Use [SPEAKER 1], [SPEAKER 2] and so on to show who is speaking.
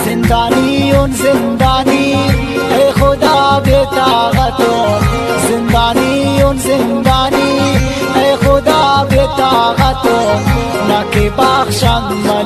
[SPEAKER 1] زندانیون زندانی ای خدا بی طاقتون زندانیون زندانی ای خدا بی طاقتون نکی بخشم